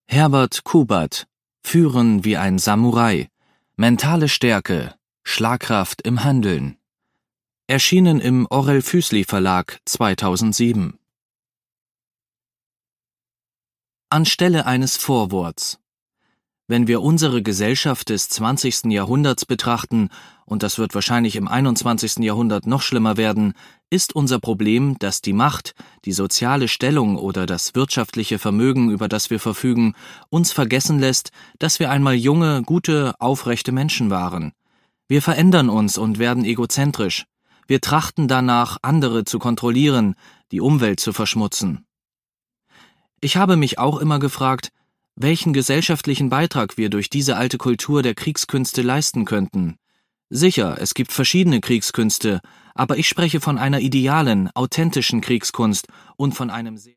Herbert Kubert: Führen wie ein Samurai. Mentale Stärke, Schlagkraft im Handeln. Erschienen im Orell Füßli Verlag 2007. Anstelle eines Vorworts. Wenn wir unsere Gesellschaft des 20. Jahrhunderts betrachten, und das wird wahrscheinlich im 21. Jahrhundert noch schlimmer werden, ist unser Problem, dass die Macht, die soziale Stellung oder das wirtschaftliche Vermögen, über das wir verfügen, uns vergessen lässt, dass wir einmal junge, gute, aufrechte Menschen waren. Wir verändern uns und werden egozentrisch. Wir trachten danach, andere zu kontrollieren, die Umwelt zu verschmutzen. Ich habe mich auch immer gefragt, welchen gesellschaftlichen Beitrag wir durch diese alte Kultur der Kriegskünste leisten könnten. Sicher, es gibt verschiedene Kriegskünste, aber ich spreche von einer idealen, authentischen Kriegskunst und von einem